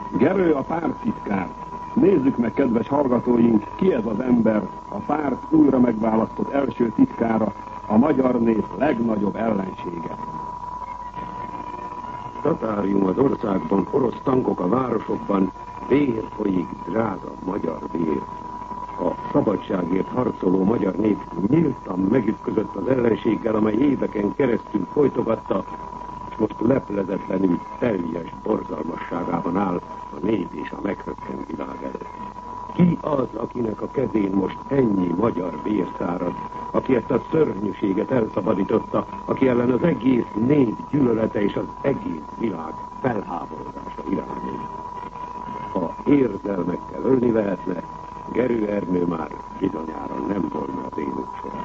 Gerő a párttitkár. Nézzük meg, kedves hallgatóink, ki ez az ember, a párt újra megválasztott első titkára, a magyar nép legnagyobb ellensége. Tatárium az országban, orosz tankok a városokban, vér folyik, drága magyar vér. A szabadságért harcoló magyar nép nyíltan megütközött az ellenséggel, amely éveken keresztül folytogatta, és most leplezetlenül teljes borzalmasságában áll a nép és a meghökkent világ előtt. Ki az, akinek a kezén most ennyi magyar vér szárad, aki ezt a szörnyűséget elszabadította, aki ellen az egész nép gyűlölete és az egész világ felháborodása irányul? Ha érzelmekkel ölni lehetne, Gerő Ernő már bizonyára nem volna az élők során.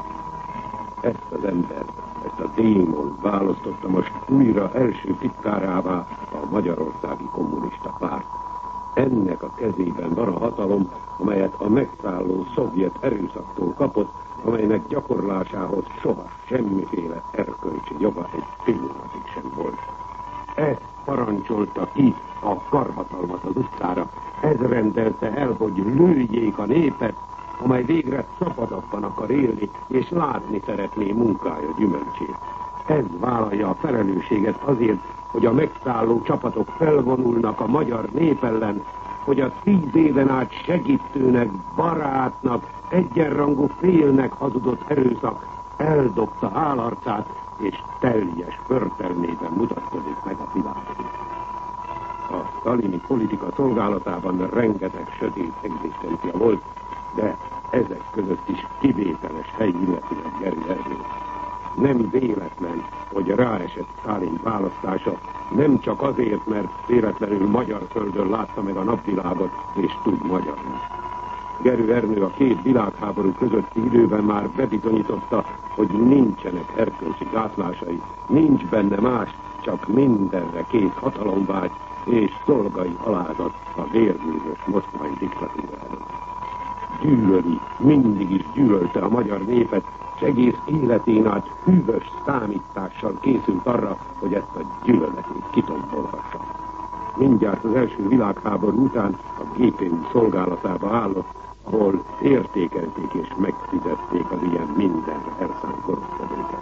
Ezt az embert, ezt a démon választotta most újra első titkárává a Magyarországi Kommunista Párt. Ennek a kezében van a hatalom, amelyet a megszálló szovjet erőszaktól kapott, amelynek gyakorlásához soha semmiféle erkölcsi joga egy pillanatig sem volt. Ez parancsolta ki a karhatalmat az utcára, ez rendelte el, hogy lőjék a népet, amely végre szabadabban akar élni, és látni szeretné munkája gyümölcsét. Ez vállalja a felelősséget azért, hogy a megszálló csapatok felvonulnak a magyar nép ellen, hogy a 10 éven át segítőnek, barátnak, egyenrangú félnek hazudott erőszak eldobta állarcát, és teljes förtelmében mutatkozik meg a világban. A sztalini politika szolgálatában rengeteg sötét egzisztencia volt, de ezek között is kivételes hely illeti meg Gerő Ernő. Nem véletlen, hogy ráesett Sztálin választása, nem csak azért, mert véletlenül magyar földön látta meg a napvilágot, és tud magyarul. Gerő Ernő a két világháború közötti időben már bebizonyította, hogy nincsenek erkölcsi gátlásai, nincs benne más, csak mindenre kész hatalomvágy és szolgai alázat a vérbűnös moszkvai diktatúra előtt. Gyűlöli, mindig is gyűlölte a magyar népet, és egész életén át hűvös számítással készült arra, hogy ezt a gyűlöletét kitombolhassa. Mindjárt az első világháború után a GPU szolgálatába állott, ahol értékelték és megfizették az ilyen mindenre elszánt korosztevőket.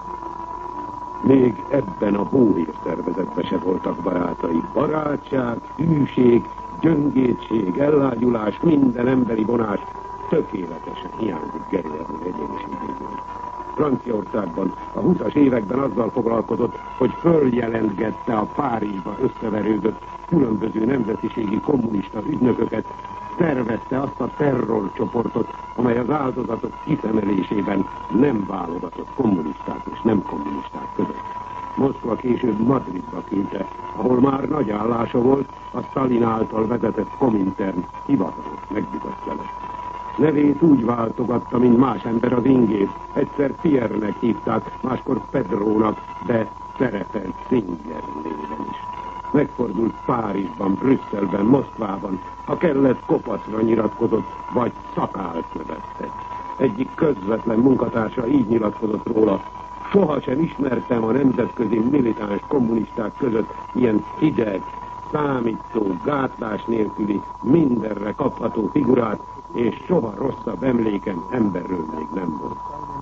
Még ebben a bóhér szervezetben se voltak barátai. Barátság, hűség, gyöngétség, ellágyulás, minden emberi vonás tökéletesen hiányzik Gerő Ernő egyéniségéből. Franciaországban a 20-as években azzal foglalkozott, hogy följelentgette a Párizsba összeverődött különböző nemzetiségi kommunista ügynököket, szervezte azt a terrorcsoportot, amely az áldozatok kiszemelésében nem válogatott kommunisták és nem kommunisták között. Moszkva később Madridba küldte, ahol már nagy állása volt, a Sztalin által vezetett Komintern hivatalos megbizotja lett. Nevét úgy váltogatta, mint más ember az ingét. Egyszer Pierre-nek hívták, máskor Pedrónak, de szerepelt Singer néven is. Megfordult Párizsban, Brüsszelben, Moszkvában, ha kellett kopaszra nyilatkozott, vagy szakált nevezte. Egyik közvetlen munkatársa így nyilatkozott róla: sohasem ismertem a nemzetközi militáns kommunisták között ilyen hideg, számító, gátlás nélküli, mindenre kapható figurát, és soha rosszabb emlékem emberről még nem volt.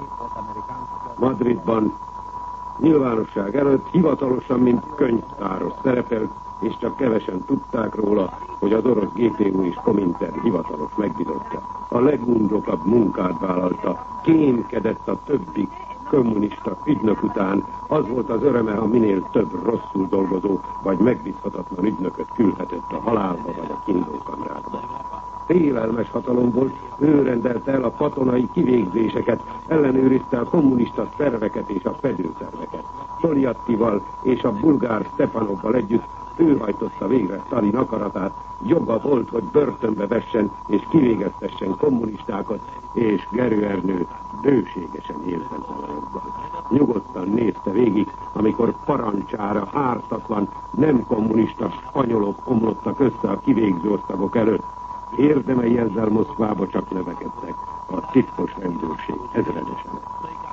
Madridban nyilvánosság előtt hivatalosan, mint könyvtáros szerepelt, és csak kevesen tudták róla, hogy az orosz GPU és Komintern hivatalos megbizotja. A legundokabb munkát vállalta, kémkedett a többi kommunista ügynök után. Az volt az öröme, ha minél több rosszul dolgozó vagy megbízhatatlan ügynököt küldhetett a halálba vagy a kínzókamrákba. Félelmes hatalom volt, ő rendelte el a katonai kivégzéseket, ellenőrizte a kommunista szerveket és a fedőszerveket. Toljattival és a bulgár Stepanovval együtt ő hajtotta végre Sztalin akaratát, joga volt, hogy börtönbe vessen és kivégeztessen kommunistákat, és Gerő Ernő bőségesen élte a jogban. Nyugodtan nézte végig, amikor parancsára ártatlan, nem kommunista spanyolok omlottak össze a kivégző osztagok előtt. Érdemei ezzel Moszkvába csak növekedtek, a titkos rendőrség ezredesen.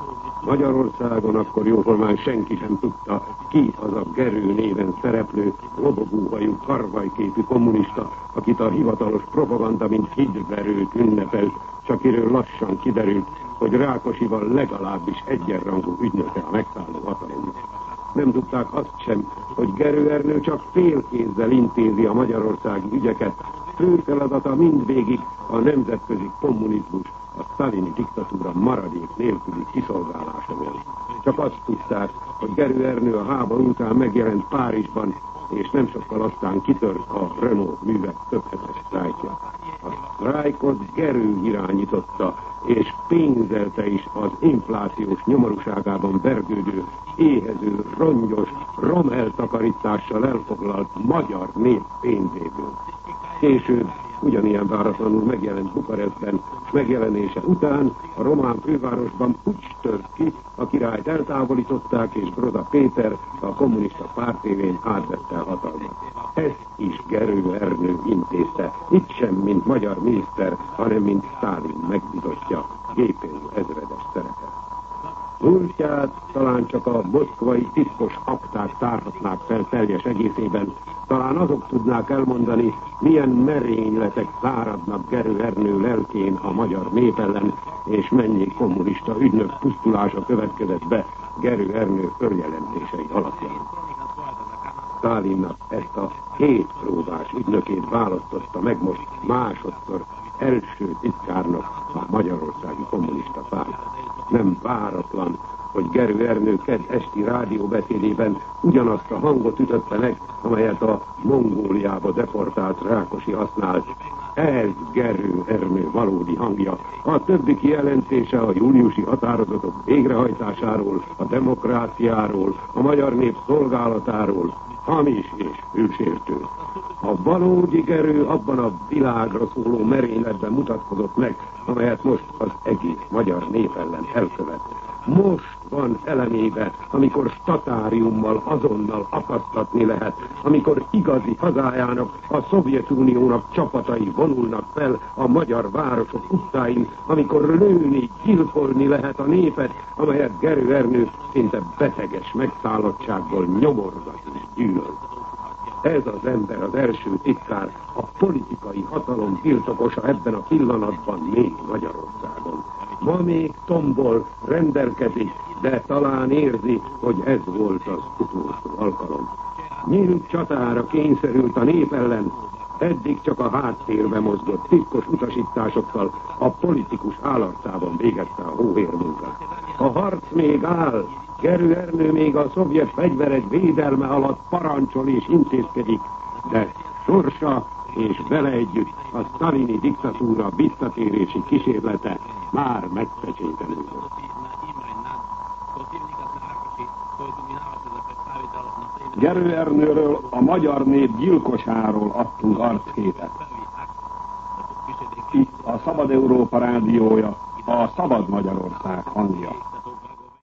Magyarországon akkor jóformán senki sem tudta, ki az a Gerő néven szereplő, lobogóhajú, karvajképű kommunista, akit a hivatalos propaganda mint hídverőt ünnepelt, s akiről lassan kiderült, hogy Rákosival legalábbis egyenrangú ügynöke a megszálló hatalomnak. Nem tudták azt sem, hogy Gerő Ernő csak félkézzel intézi a magyarországi ügyeket, fő feladata mindvégig a nemzetközi kommunizmus, a sztalini diktatúra maradék nélküli kiszolgálása volt. Csak azt tudták, hogy Gerő Ernő a háború után megjelent Párizsban, és nem sokkal aztán kitört a Renault művek többhetes sztrájkja. A sztrájkot Gerő irányította, és pénzelte is az inflációs nyomorúságában vergődő, éhező, rongyos, romeltakarítással elfoglalt magyar nép pénzéből. Később ugyanilyen váratlanul megjelent Bukarestben, s megjelenése után a román fővárosban puccs tört ki, a királyt eltávolították, és Broda Péter, a kommunista pártévén átvette a hatalmat. Ezt is Gerő Ernő intézte, itt sem mint magyar miniszter, hanem mint Sztálin megbízottja, GPU ezredes szerepe. Múltját talán csak a moszkvai titkos akták tárhatnák fel teljes egészében, talán azok tudnák elmondani, milyen merényletek száradnak Gerő Ernő lelkén a magyar nép ellen, és mennyi kommunista ügynök pusztulása következett be Gerő Ernő följelentései alapján. Sztálinnak ezt a 7 próbás ügynökét választotta meg most másodszor első titkárnak a magyarországi kommunista párt. Nem váratlan, hogy Gerő Ernő kedd esti rádióbeszédében ugyanazt a hangot ütötte meg, amelyet a Mongóliába deportált Rákosi használt. Ez Gerő Ernő valódi hangja. A többi kijelentése a júliusi határozatok végrehajtásáról, a demokráciáról, a magyar nép szolgálatáról hamis és hősértő. A valódi Gerő abban a világra szóló merényletben mutatkozott meg, amelyet most az egész magyar nép ellen elkövet. Most van elemébe, amikor statáriummal azonnal akasztatni lehet, amikor igazi hazájának, a Szovjetuniónak csapatai vonulnak fel a magyar városok utcáin, amikor lőni, gyilkolni lehet a népet, amelyet Gerő Ernő szinte beteges megszállottságból nyomorgat és gyűlöl. Ez az ember, az első titkár, a politikai hatalom birtokosa ebben a pillanatban még Magyarországon. Ma még tombol, rendelkezik, de talán érzi, hogy ez volt az utolsó alkalom. Nyílt csatára kényszerült a nép ellen, eddig csak a háttérbe mozgott titkos utasításokkal a politikus állarcában végezte a hóhérmunkát. A harc még áll, Gerő Ernő még a szovjet fegyverek védelme alatt parancsol és intézkedik, de sorsa és vele együtt a sztalini diktatúra visszatérési kísérlete már megpecsételődött. Gerő Ernőről, a magyar nép gyilkosáról adtunk arcképet. Itt a Szabad Európa rádiója, a Szabad Magyarország hangja.